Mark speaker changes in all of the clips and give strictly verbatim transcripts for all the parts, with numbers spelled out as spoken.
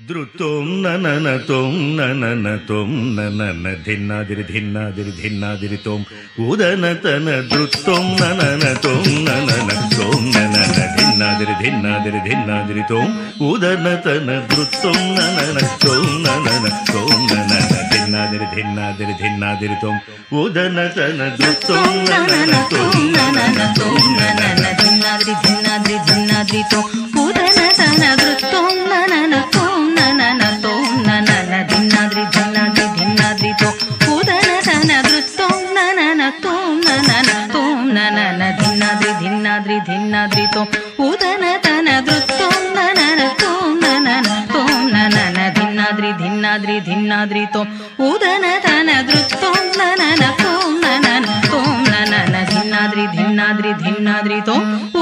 Speaker 1: ಧೃತೋಂ ನನನ ತೋಂ ನನನ ತೋಂ ನನನ ಧಿನ್ನಾದಿರಿ ಧಿನ್ನಾದಿರಿ ಧಿನ್ನಾದಿರಿ ತೋಂ ಉದನತನ ಧೃತೋಂ ನನನ ತೋಂ ನನನ ತೋಂ ನನನ ಧಿನ್ನಾದಿರಿ ಧಿನ್ನಾದಿರಿ ಧಿನ್ನಾದಿರಿ ತೋಂ ಉದನತನ ಧೃತೋಂ ನನನ ತೋಂ ನನನ ತೋಂ ನನನ ಧಿನ್ನಾದಿರಿ ಧಿನ್ನಾದಿರಿ ಧಿನ್ನಾದಿರಿ ತೋಂ ಉದನತನ ಧೃತೋಂ ನನನ ತೋಂ ನನನ ತೋಂ ನನನ
Speaker 2: ಧಿನ್ನಾದಿರಿ ಧಿನ್ನಾದಿರಿ ಧಿನ್ನಾದಿರಿ ತೋಂ ಉದನತನ ಧೃತೋಂ ನನನ ತೋಂ ನನನ ತೋಂ ನನನ ಧಿನ್ನಾದ್ರಿ ಧಿನ್ನಾದ್ರಿ ಧಿನ್ನಾದ್ರಿ ತೋ ಉದನತನ ಧೃತೋಂ ನನನ ತೋಂ ನನನ ತೋಂ ನನನ ಧಿನ್ನಾದ್ರಿ ಧಿನ್ನಾದ್ರಿ ಧಿನ್ನಾದ್ರಿ ತೋ ಉದನತನ ಧೃತೋಂ ನನನ ತೋಂ ನನನ ತೋಂ ನನನ ಧಿನ್ನಾದ್ರಿ ಧಿನ್ನಾದ್ರಿ ಧಿನ್ನಾದ್ರಿ ತೋ ಉದನತನ ಧೃತೋಂ ನನನ ತೋಂ ನನನ ತೋಂ ನನನ ಧಿನ್ನಾದ್ರಿ ಧಿನ್ನಾದ್ರಿ ಧಿನ್ನಾದ್ರಿ ತೋ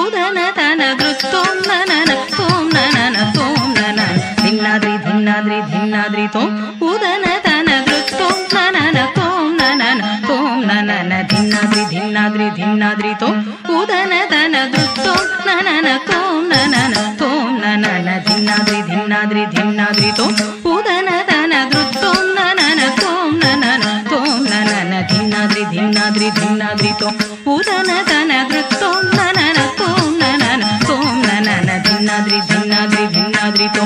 Speaker 2: ಉದನತನ ಧೃತೋಂ ನನನ ತೋಂ ನನನ ತೋಂ ನನನ ಧಿನ್ನಾದ್ರಿ ಧಿನ್ನಾದ್ರಿ ಧಿನ್ನಾದ್ರಿ ತೋ ಉದನತನ ಧೃತೋಂ ನನನ ತೋಂ ನನನ ತೋಂ ನನನ ಧಿನ್ನಾದ್ರಿ ಧಿನ್ನಾದ್ರಿ ಧಿನ್ನಾದ್ರಿ ತೋ ಉದನತನ ಧೃತೋಂ ನನನ ತೋಂ ನನನ ತೋಂ ನನನ ಧಿನ್ನಾದ್ರಿ ಧಿನ್ನಾದ್ರಿ ಧಿನ್ನಾದ್ರಿ ತೋ ಉದನತನ ಧೃತೋಂ ನನನ ತೋಂ ನನನ ತೋಂ ನನನ ಧಿನ್ನಾದ್ರಿ ಧಿನ್ನಾದ್ರಿ ಧಿನ್ನಾದ್ರಿ ತೋ ಉದನತನ ಧೃತೋಂ ನನನ ತೋಂ ನನನ ತೋಂ ನನನ ಧಿನ್ನಾದ್ರಿ ಧಿನ್ನಾದ್ರಿ ಧಿನ್ನಾದ್ರಿ ತೋ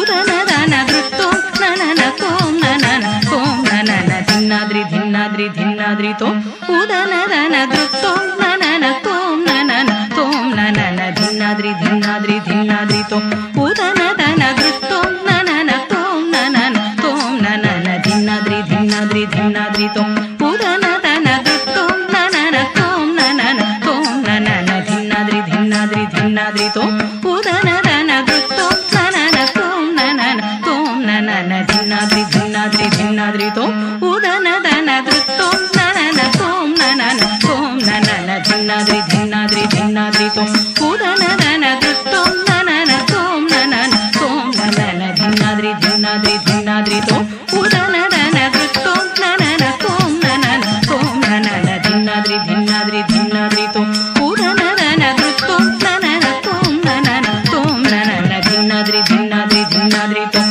Speaker 2: ಉದನತನ ಧೃತೋಂ ನನನ ತೋಂ ನನನ ತೋಂ ನನನ ಧಿನ್ನಾದ್ರಿ ಧಿನ್ನಾದ್ರಿ ಧಿನ್ನಾದ್ರಿ ತೋ ಉದನತನ ಧೃತೋಂ ನನನ ತೋಂ ನನನ ತೋಂ ನನನ ಧಿನ್ನಾದ್ರಿ ಧಿನ್ನಾದ್ರಿ ಧಿನ್ನಾದ್ರಿ ತೋ ಉದನತನ ಧೃತೋಂ ನನನ ತೋಂ ನನನ ತೋಂ ನನನ ಧಿನ್ನಾದ್ರಿ ಧಿನ್ನಾದ್ರಿ ಧಿನ್ನಾದ್ರಿ ತೋ ಉದನತನ ಧೃತೋಂ ನನನ ತೋಂ ನನನ ತೋಂ ನನನ ಧಿನ್ನಾದ್ರಿ ಧಿನ್ನಾದ್ರಿ ಧಿನ್ನಾದ್ರಿ ತೋ ಉದನತನ ಧೃತೋಂ ನನನ ತೋಂ ನನನ ತೋಂ ನನನ ಧಿನ್ನಾದ್ರಿ ಧಿನ್ನಾದ್ರಿ ಧಿನ್ನಾದ್ರಿ ತೋ ಉದನತನ ಧೃತೋಂ ನನನ ತೋಂ ನನನ ತೋಂ ನನನ ಧಿನ್ನಾದ್ರಿ ಧಿನ್ನಾದ್ರಿ ಧಿನ್ನಾದ್ರಿ ತೋ ಉದನತನ ಧೃತೋಂ ನನನ ತೋಂ ನನನ ತೋಂ ನನನ ಧಿನ್ನಾದ್ರಿ ಧಿನ್ನಾದ್ರಿ ಧಿನ್ನಾದ್ರಿ ತೋ ಉದನತನ ಧೃತೋಂ ನನನ ತೋಂ ನನನ ತೋಂ ನನನ ಧಿನ್ನಾದ್ರಿ ಧಿನ್ನಾದ್ರಿ ಧಿನ್ನಾದ್ರಿ ತೋ ಉದನತನ ಧೃತೋಂ ನನನ ತೋಂ ನನನ ತೋಂ ನನನ ಧಿನ್ನಾದ್ರಿ ಧಿನ್ನಾದ್ರಿ ಧಿನ್ನಾದ್ರಿ ತೋ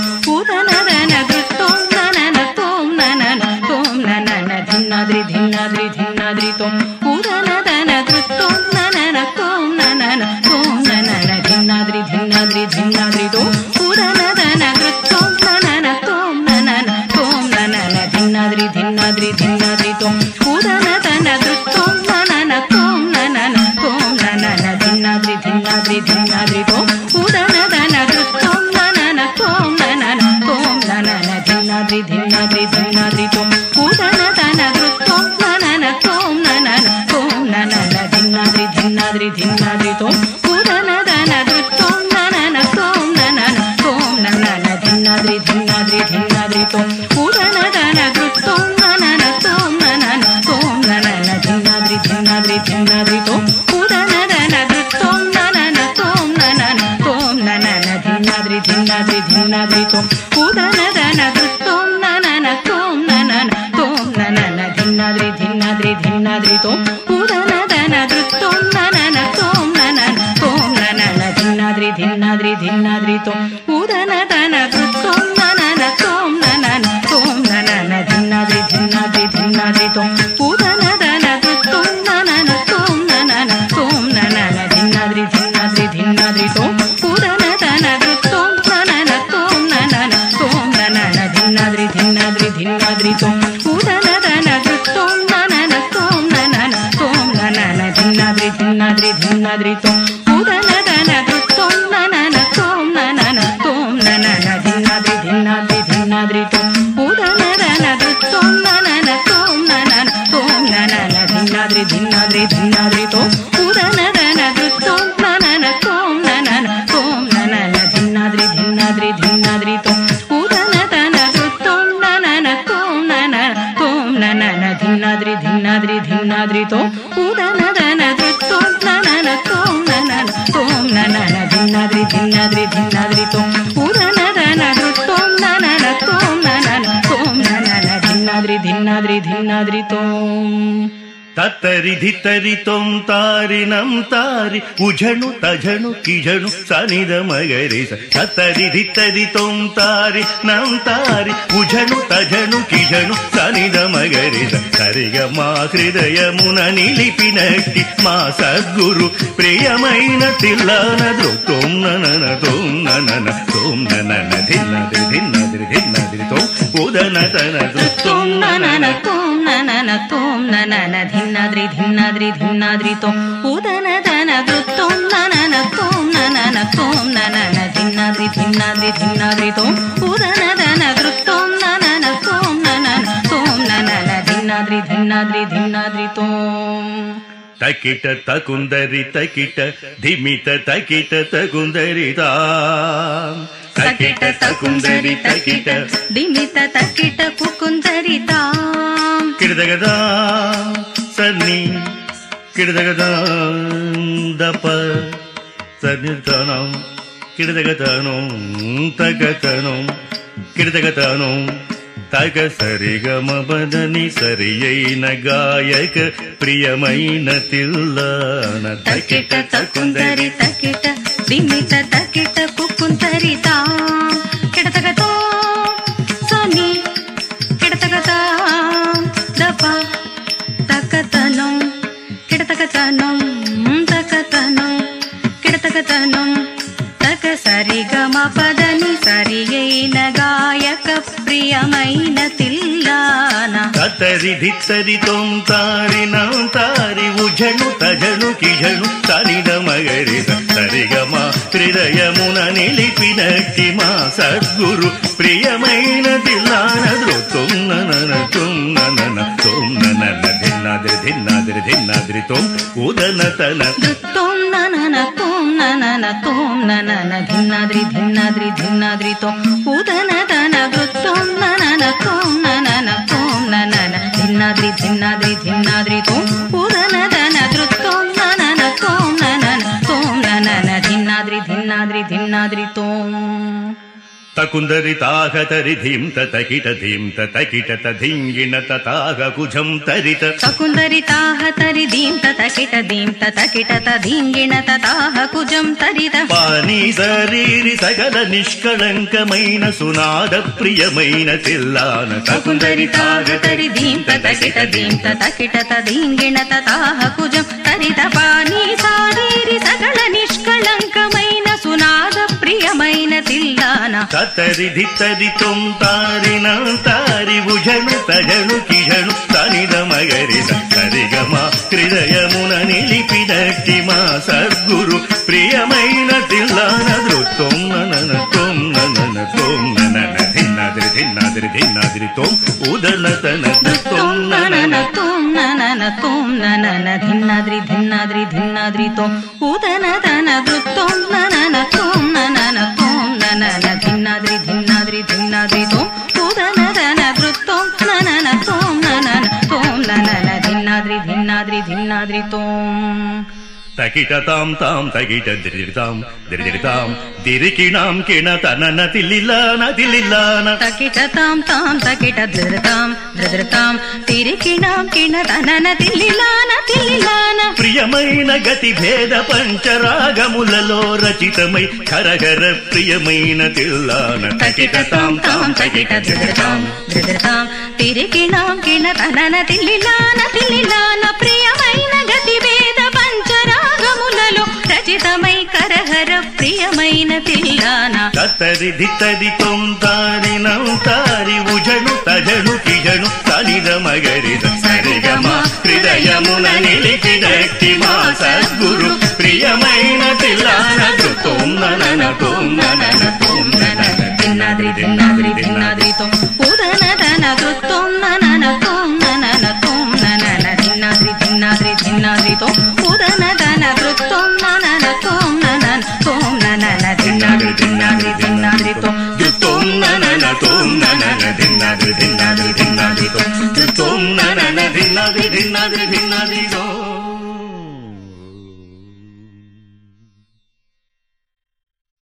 Speaker 2: ಉದನತನ ಧೃತೋಂ ನನನ ತೋಂ ನನನ ತೋಂ ನನನ ಧಿನ್ನಾದ್ರಿ ಧಿನ್ನಾದ್ರಿ ಧಿನ್ನಾದ್ರಿ ತೋ ಉದನತನ ಧೃತೋಂ ನನನ ತೋಂ ನನನ ತೋಂ ನನನ ಧಿನ್ನಾದ್ರಿ ಧಿನ್ನಾದ್ರಿ ಧಿನ್ನಾದ್ರಿ ತೋ ಉದನತನ ಧೃತೋಂ ನನನ ತೋಂ ನನನ ತೋಂ ನನನ ಧಿನ್ನಾದ್ರಿ ಧಿನ್ನಾದ್ರಿ ಧಿನ್ನಾದ್ರಿ ತೋ ಉದನತನ ಧೃತೋಂ ನನನ ತೋಂ ನನನ ತೋಂ ನನನ ಧಿನ್ನಾದ್ರಿ ಧಿನ್ನಾದ್ರಿ ಧಿನ್ನಾದ್ರಿ ತೋ ಉದನತನ ಧೃತೋಂ ನನನ ತೋಂ ನನನ ತೋಂ ನನನ ಧಿನ್ನಾದ್ರಿ ಧಿನ್ನಾದ್ರಿ ಧಿನ್ನಾದ್ರಿ ತೋ ಉದನತನ ಧೃತೋಂ ನನನ ತೋಂ ನನನ ತೋಂ ನನನ ಧಿನ್ನಾದ್ರಿ ಧಿನ್ನಾದ್ರಿ ಧಿನ್ನಾದ್ರಿ ತೋ ಉದನತನ ಧೃತೋಂ ನನನ ತೋಂ ನನನ ತೋಂ ನನನ ಧಿನ್ನಾದ್ರಿ ಧಿನ್ನಾದ್ರಿ ಧಿನ್ನಾದ್ರಿ ತೋ ಉದನತನ ಧೃತೋಂ ನನನ ತೋಂ ನನನ ತೋಂ ನನನ ಧಿನ್ನಾದ್ರಿ ಧಿನ್ನಾದ್ರಿ ಧಿನ್ನಾದ್ರಿ ತೋ ಉದನತನ ಧೃತೋಂ ನನನ ತೋಂ ನನನ ತೋಂ ನನನ ಧಿನ್ನಾದ್ರಿ ಧಿನ್ನಾದ್ರಿ ಧಿನ್ನಾದ್ರಿ ತೋ ಉದನತನ ಧೃತೋಂ ನನನ ತೋಂ ನನನ ತೋಂ ನನನ ಧಿನ್ನಾದ್ರಿ ಧಿನ್ನಾದ್ರಿ ಧಿನ್ನಾದ್ರಿ ತೋ ಉದನತನ ಧೃತೋಂ ನನನ ತೋಂ ನನನ ತೋಂ ನನನ ಧಿನ್ನಾದ್ರಿ ಧಿನ್ನಾದ್ರಿ ಧಿನ್ನಾದ್ರಿ ತೋ ಉದನತನ ಧೃತೋಂ ನನನ ತೋಂ ನನನ ತೋಂ ನನನ ಧಿನ್ನಾದ್ರಿ ಧಿನ್ನಾದ್ರಿ ಧಿನ್ನಾದ್ರಿ ತೋ ಉದನತನ ಧೃತೋಂ ನನನ ತೋಂ ನನನ ತೋಂ ನನನ ಧಿನ್ನಾದ್ರಿ ಧಿನ್ನಾದ್ರಿ ಧಿನ್ನಾದ್ರಿ ತೋ ಉದನತನ ಧೃತೋಂ ನನನ ತೋಂ ನನನ ತೋಂ ನನನ ಧಿನ್ನಾದ್ರಿ ಧಿನ್ನಾದ್ರಿ ಧಿನ್ನಾದ್ರಿ ತೋ ಉದನತನ ಧೃತೋಂ ನನನ ತೋಂ ನನನ ತೋಂ ನನನ ಧಿನ್ನಾದ್ರಿ ಧಿನ್ನಾದ್ರಿ ಧಿನ್ನಾದ್ರಿ ತೋ ಉದನತನ ಧೃತೋಂ ನನನ ತೋಂ ನನನ ತೋಂ ನನನ ಧಿನ್ನಾದ್ರಿ ಧಿನ್ನಾದ್ರಿ ಧಿನ್ನಾದ್ರಿ ತೋ ಉದನತನ ಧೃತೋಂ ನನನ ತೋಂ ನನನ ತೋಂ ನನನ ಧಿನ್ನಾದ್ರಿ ಧಿನ್ನಾದ್ರಿ ಧಿನ್ನಾದ್ರಿ ತೋ ಉದನತನ ಧೃತೋಂ ನನನ ತೋಂ ನನನ ತೋಂ ನನನ ಧಿನ್ನಾದ್ರಿ ಧಿನ್ನಾದ್ರಿ ಧಿನ್ನಾದ್ರಿ ತೋ ಉದನತನ ಧೃತೋಂ ನನನ ತೋಂ ನನನ ತೋಂ ನನನ ಧಿನ್ನಾದ್ರಿ ಧಿನ್ನಾದ್ರಿ ಧಿನ್ನಾದ್ರಿ ತೋ ಉದನತನ ಧೃತೋಂ ನನನ ತೋಂ ನನನ ತೋಂ ನನನ ಧಿನ್ನಾದ್ರಿ ಧಿನ್ನಾದ್ರಿ ಧಿನ್ನಾದ್ರಿ ತೋ ಉದನತನ ಧೃತೋಂ ನನನ ತೋಂ ನನನ ತೋಂ ನನನ ಧಿನ್ನಾದ್ರಿ ಧಿನ್ನಾದ್ರಿ ಧಿನ್ನಾದ್ರಿ ತೋ
Speaker 1: తత్తరి ధిత్తరి తొం తారి నం తారి ఉఝణు తఝణు కిఝణు సనిద మగరి స తత్తరి ధిత్తరి తొం తారి నం తారి ఉఝణు తఝణు కిఝణు సనిద మగరి స సరిగ మా హృదయమున నిలిపినట్టి మా సద్గురు ప్రియమైన తిల్లన తోం ననన తోం ననన తోం ననన ధిన్నదిరి ధిన్నదిరి ధిన్నదిరి తోం ఉదన తన
Speaker 2: తోం ననన తోం ననన తోం ననన ధిన్నద్రి ధిన్నద్రి ధిన్నద్రి తోం ఉదన తన తోం ననన తోం ననన తోం ననన ధిన్నద్రి ధిన్నద్రి ధిన్నద్రి తోం ఉదన తన తోం ననన తోం ననన తోం ననన ధిన్నద్రి ధిన్నద్రి ధిన్నద్రి తోం
Speaker 1: తకిట తకుందరి తకిట ధిమిత తకిట తకుందరితా తకిట తకుందరి తకిట
Speaker 2: ధిమిత తకిట కుకుందరితా
Speaker 1: కిడదగదా సన్ని కిడదగదా దప సన్నితనం కిడదగతనం తగతనం కిడదగతనం తగ సరిగమ బదని సరి అయిన గాయక ప్రియమైన తిల్లన
Speaker 2: తకిట తకుందరి తకిట ధిమిత తకిట కుకుందరితా కిడతగతో సని కిడతగతా దప తకతనం కిడతగతనం తకతనం కిడతగతనం తక సరిగమ పదని సరి అయిన గాయక ప్రియమైన తిల్లాన
Speaker 1: తత్తరి ధిత్తరి తొం తారి నం తారి ఉఝణు తఝణు కిఝణు సనిద మగరి సరిగమ హృదయమున నిలిపినట్టి మా సద్గురు ప్రియమైన తిల్లాన తోం ననన తోం ననన తోం ననన ధిన్నాద్రి ధిన్నాద్రి ధిన్నాద్రి తోం ఉదన తన
Speaker 2: తోం ననన తోం ననన తోం ననన ధిన్నాద్రి ధిన్నాద్రి ధిన్నాద్రి తోం ఉదన తన తోం ననన తోం ననన తోం ననన ధిన్నాద్రి ధిన్నాద్రి ధిన్నాద్రి తోం ఉదన తన తోం ననన తోం ననన తోం ననన ధిన్నాద్రి ధిన్నాద్రి ధిన్నాద్రి తోం
Speaker 1: తకుందరి తాహతరి ధీం తకిట ధీం తకిట తధింగిణ తతాహ కుజం తరిత
Speaker 2: తకుందరి తాహ తరి దీం తకిట దీం తకిట తధింగిణ తతాహ కుజం తరిత
Speaker 1: పాని శరీరి సకల నిష్కళంకమైన సునాద ప్రియమైన తిల్లాన
Speaker 2: తకుందరి తాహ తరి దీం తకిట దీం తకిట తధింగిణ తతాహ కుజం తరిత పాని శారీరి సకల నిష్కళంకమైన సునాద ప్రియమైన తిల్లాన
Speaker 1: తత్తరి ధిత్తరి తొం తారి నం తారి ఉఝణు తఝణు కిఝణు సనిద మగరి సరిగమ హృదయమున నిలిపినట్టి మా సద్గురు ప్రియమైన తిల్లాన తోం ననన తోం ననన తోం ననన ధిన్నాద్రి ధిన్నాద్రి ధిన్నాద్రి తోం ఉదన తన
Speaker 2: తోం ననన తోం ననన తోం ననన ధిన్నాద్రి ధిన్నాద్రి ధిన్నాద్రి తోం ఉదన తన తోం ననన తోం ననన తోం ననన ధిన్నాద్రి ధిన్నాద్రి ధిన్నాద్రి తోం ఉదన తన తోం ననన తోం ననన తోం ననన ధిన్నాద్రి ధిన్నాద్రి ధిన్నాద్రి తోం
Speaker 1: తకిట తాం తాం తకిట దిరితాం దిరితాం దిరికిణాం కిణ తనన తిల్లిలాన తిల్లిలాన
Speaker 2: తకిట తాం తాం తకిట ధృతాం ధృతాం తిరికిణాం కిణ తనన తిల్లిలాన తిల్లిలాన
Speaker 1: ప్రియమైన గతి భేద పంచరాగములలో రచితమై ఖరఘర ప్రియమైన తిల్లాన
Speaker 2: తకిట తాం తాం తకిట ధృతాం ధృతాం తిరికిణాం కిణ తనన తిల్లిలాన తిల్లిలాన ప్రియమైన గతి భేద పంచరాగములలో రచితమై కరహర ప్రియమైన తిల్లాన
Speaker 1: తత్తరి ధిత్తరి తొం తారి నం తారి ఉఝణు తఝణు కిఝణు సనిద మగరి సరిగమ హృదయమున నిలిపినట్టి మా సద్గురు ప్రియమైన తిల్లాన తోం ననన తోం ననన తోం ననన
Speaker 2: ధిన్నాద్రి ధిన్నాద్రి ధిన్నాద్రి తోం ఉదన తన తోం ననన తోం ననన తోం ననన ధిన్నాద్రి ధిన్నాద్రి ధిన్నాద్రి తోం ఉదన తన తోం ననన తోం ననన తోం ననన ధిన్నాద్రి ధిన్నాద్రి ధిన్నాద్రి తోం
Speaker 1: తోం ననన తోం ననన ధిన్నాద్రి ధిన్నాద్రి ధిన్నాద్రి తోం తోం ననన ధిన్నాద్రి ధిన్నాద్రి ధిన్నాద్రి తోం